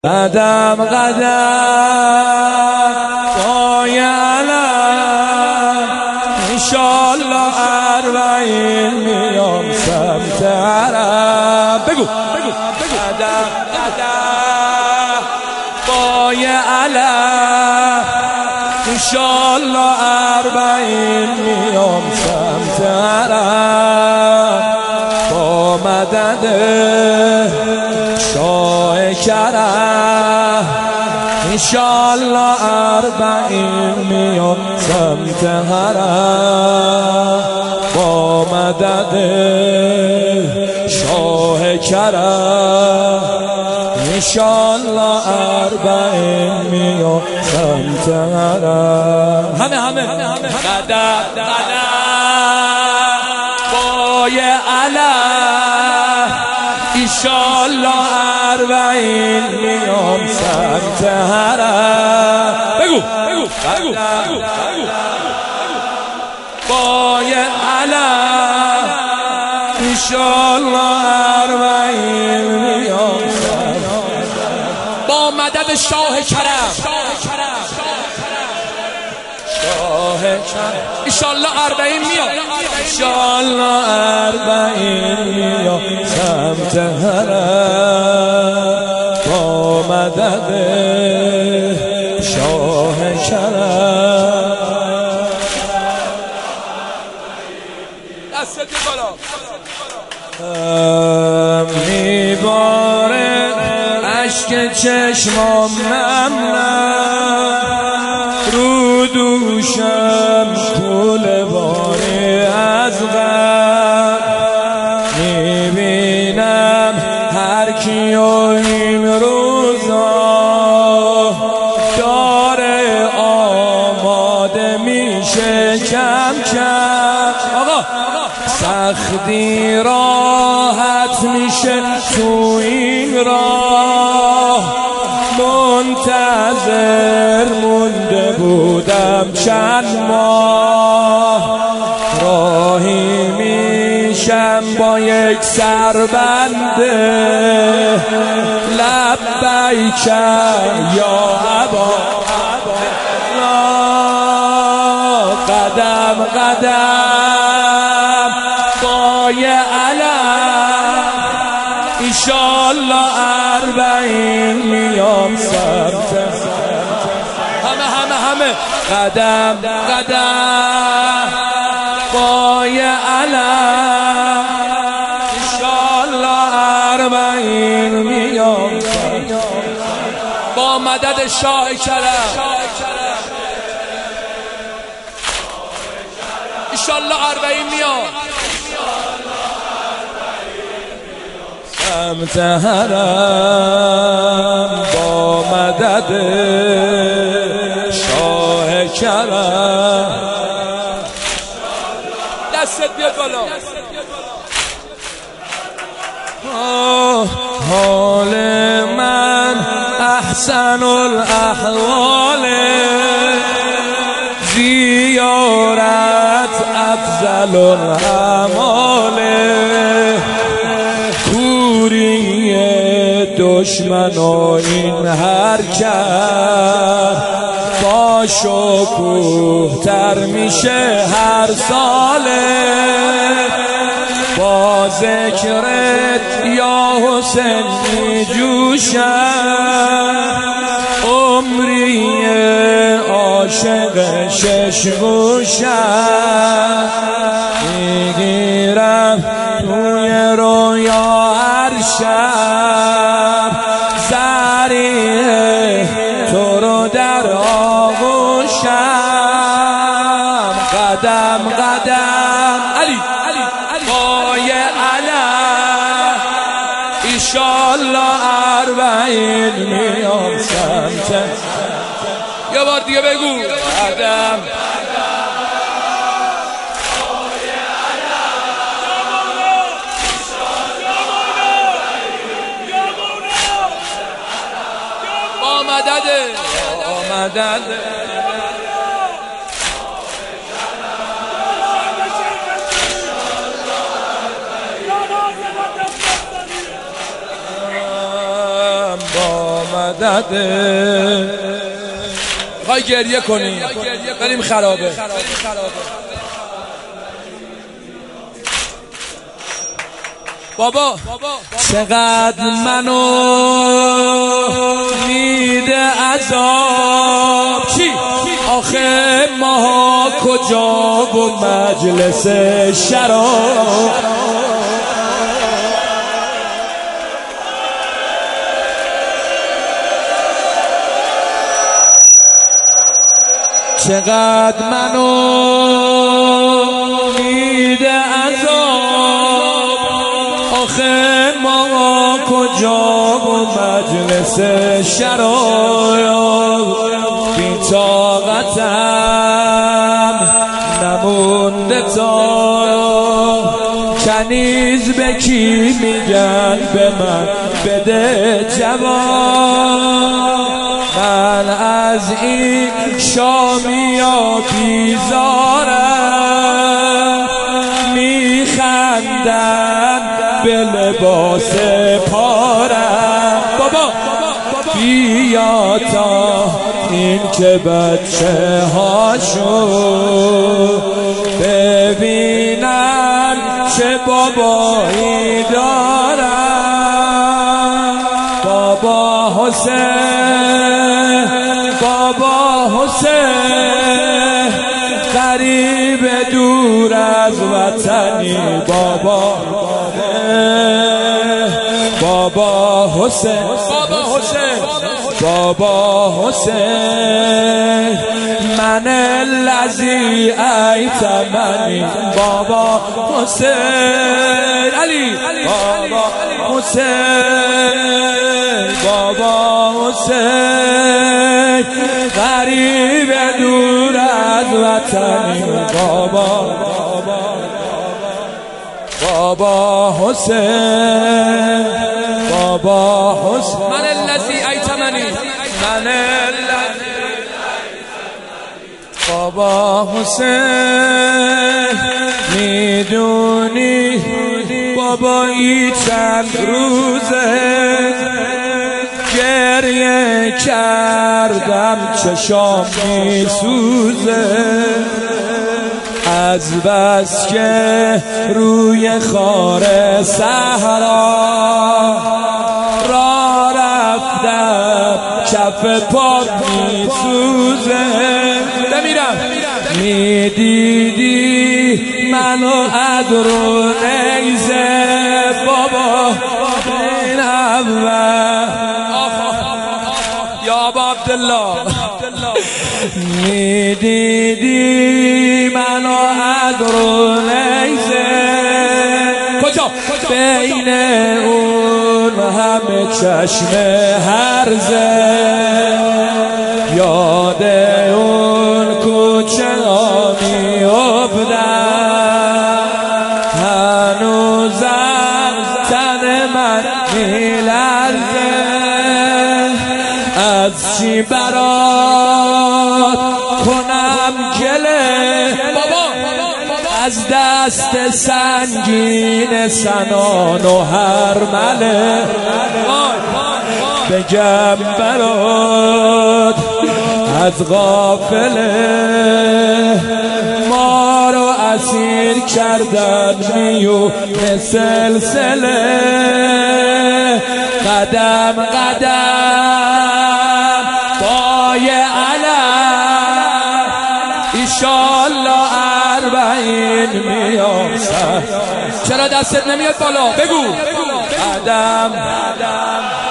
قدم قدم پای علم انشالله 40 میام سمت حرم. بگو قدم قدم پای علم انشالله 40 میام سمت حرم با مدد شاه کرم انشالله 40 میام سمت حرم با مدد شاه کرم انشالله 40 میام سمت حرم. همه قدم پای علم انشالله 40 میام سمت حرم. بگو پای علم انشالله 40 میام با مدد شاه کرم انشالله 40 میام انشالله 40 میام سمت حرم با مدد شاه کرم. دست بالا میباره عشق چشمام نم رو دوشم پول باری از غم میبینم هر کیو این روزا داره آماده میشه کم آقا سختی راحت میشه تو این راه منتظر مونده بودم چند ماه راهی میشم با یک سربنده لبیک یا ابا قدم پای علم انشالله 40 میام سمت همه قدم پای علم انشالله 40 میام با مدد شاه کرم انشالله 40 میام سمت حرم با مدد شاه کرم. دستت بیاد بالا. حال من احسن الاحوال زیارت افضل الاعمال کوری دشمن و این حرکت با شکوه تر میشه هر ساله با ذکرت یا حسین می جوشم عمری عاشق ششگوشم میگیرم توی رویا هر شب سریع تو رو در آغوشم قدم علی پای علم انشالله 40 میام سمت. یه بار دیگه بگو قدم با مدد با مدده. میخوای گریه کنی بریم خرابه. بابا چقدر منو میده عذاب، چی؟ آخه ماها کجا و مجلس شراب. چقدر منو میده عذاب، آخه ما کجا و مجلس شراب. بی طاقتم نمونده تا کنیز به کی میگن به من بده جواب. من از این شامیا بیزارم، میخندن به لباس پارم. بابا بیا تا این که بچه هاشو ببینن چه بابایی دارن. بابا حسین، بابا حسین، غریب دور از وطنی. بابا بابا حسین، بابا حسین، بابا حسین، من الذی ایتمنی. بابا حسین، علی بابا حسین، بابا حسین، غریب دور از وطنی. بابا بابا حسین، بابا حسین، من الذی ایتمنی، من الذی بابا حسین. میدونی بابا این چند روزه گریه کردم چشام میسوزه، از بس که روی خار صحرا را رفتم کف پا میسوزه. بمیرم میدیدی منو از رو نیزه. بابا این اول یا ابا عبدالله میدیدی منو از رو نیزه. کجا؟ بین اون همه چشم هرزه، یاد اون کوچه ها میافتم، هنوزم تن من میلرزه. از چی برات کنم گله، از دست سنگین سنان و هرمله. بگم برات از غافله، ما رو اسیر کردن میونه سلسله. قدم قدم پای علم، ایشالله 40 میام. چرا دستت نمیاد بالا؟ بگو قدم قدم